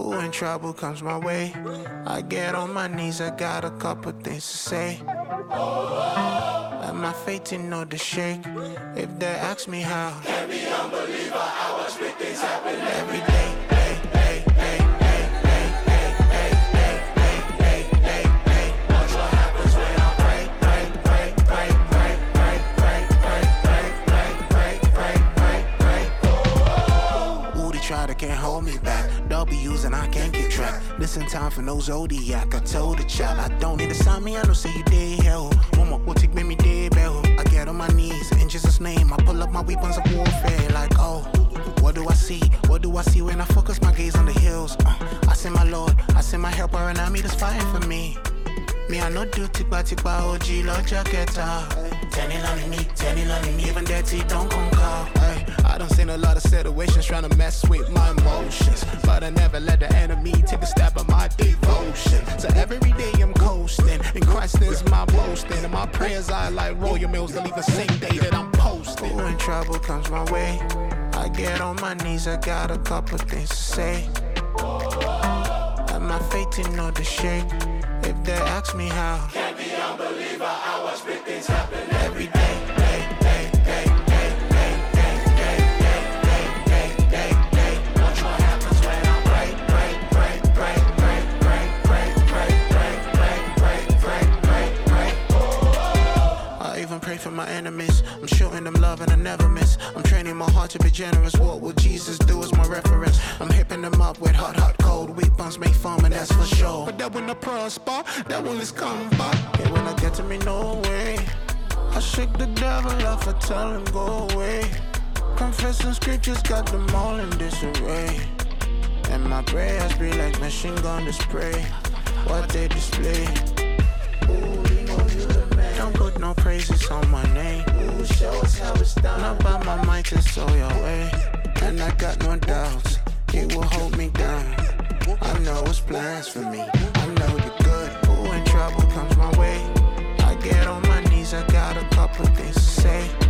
Ooh, when trouble comes my way, I get on my knees, I got a couple things to say. And my faith in order to shake. If they ask me how, can't be unbeliever, I watch big things happen every day. Can't hold me back. W's and I can't get track. This in time for no zodiac. I told the child I don't need to sign me. I know say you did hell. Woman will take me dead bell. I get on my knees in Jesus' name. I pull up my weapons of warfare. Like oh, what do I see? What do I see when I focus my gaze on the hills? I see my Lord. I see my helper and army that's fighting for me. Me I no do tikba OG Lord Jacketa. Telling on me, even dirty don't conquer. I don't seen a lot of situations trying to mess with my emotions, but I never let the enemy take a stab at my devotion. So every day I'm coasting, and Christ is my boasting, and my prayers are like royal meals to leave the same day that I'm posting. When trouble comes my way, I get on my knees, I got a couple things to say. And my faith in order to shake. If they ask me how, can't be unbeliever, I watch big things happen every day. Watch what happens when I break. I even pray for my enemies. I'm showing them love and I never miss. I'm training my heart to be generous. What will Jesus do is my reference. I'm hipping them up with hot, cold weapons make fun, and that's for sure. But that when I prosper, that one is coming back. It will not get to me no way. I shake the devil off, I tell him go away. Confessing scriptures got them all in disarray. And my prayers be like machine gun display. What they display. Ooh, you know you the man. Don't put no praises on my name. Ooh, show us how it's done. Not by my might, it's all your way. And I got no doubts, it will hold me down. I know it's plans for me, I know you're good. Ooh, when trouble comes my way, I get on my knees, I got a couple things to say.